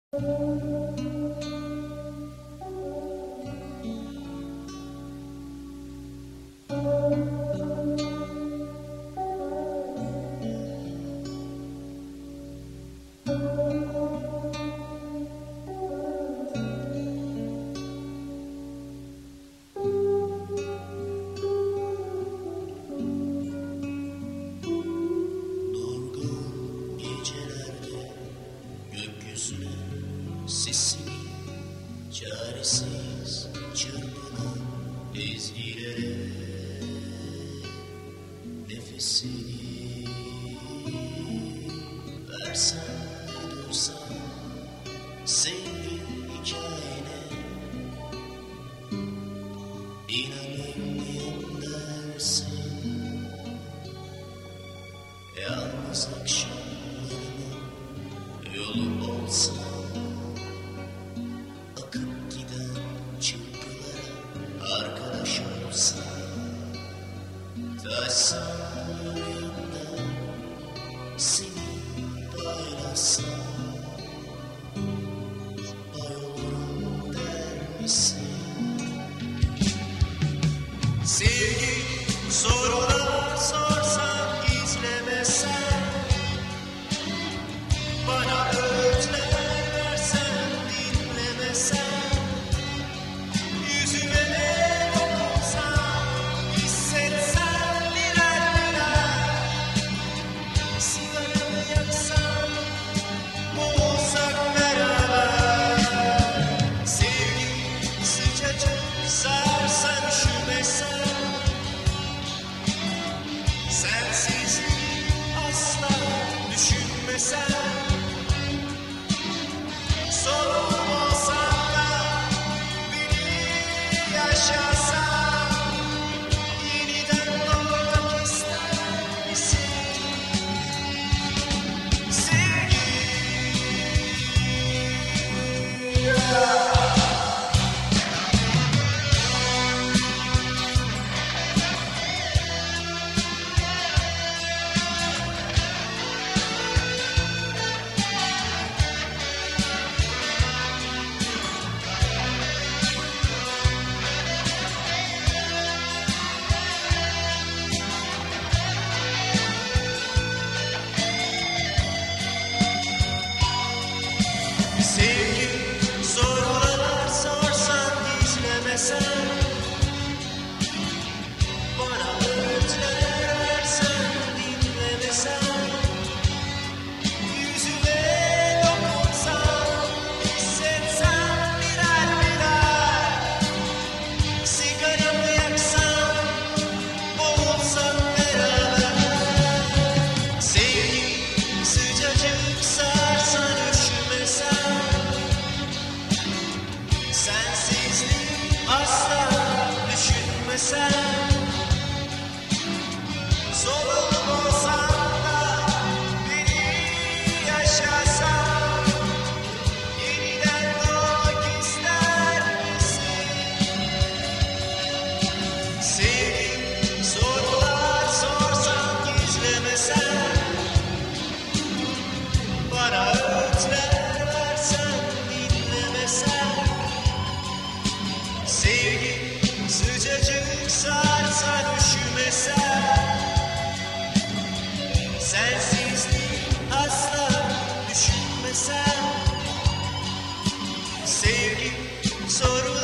Sesini çaresiz çırpınan ezgilere nefesini versen de duysan sevgi hikayene inanır mıyım dersin yalnız akşamlarımın yolu olsa akıp giden çırpılara arkadaş olsa taşsam yüreğimden seni paylaşsam ay olurum der misin? Sevgi sorular sorsan gizlemesen bana öğütler versen dinlemesen yüzüme dokunsan hissetsen birer birer sigaramı yaksan boğulsak beraber sevgi sıcacık sarsan üşümesen sensizliği asla düşünmesen sorun olsan da beni yaşarsan yeniden doğmak ister misin? Sevgi sevgi sorular sorsan gizlemesen bana öğütler versen dinlemesen yüzüme dokunsan hissetsen birer birer sigaramı yaksan boğulsak beraber sevgi sıcacık sarsan üşümesen sensizliği asla düşünmesen sorun olsan da beni yaşarsan yeniden doğmak ister misin? Sevgi sorular sorsan gizlemesen bana öğütler versen dinlemesen sevgi sıcacık sarsan üşümesen sensizliği asla düşünmesen sevgi soru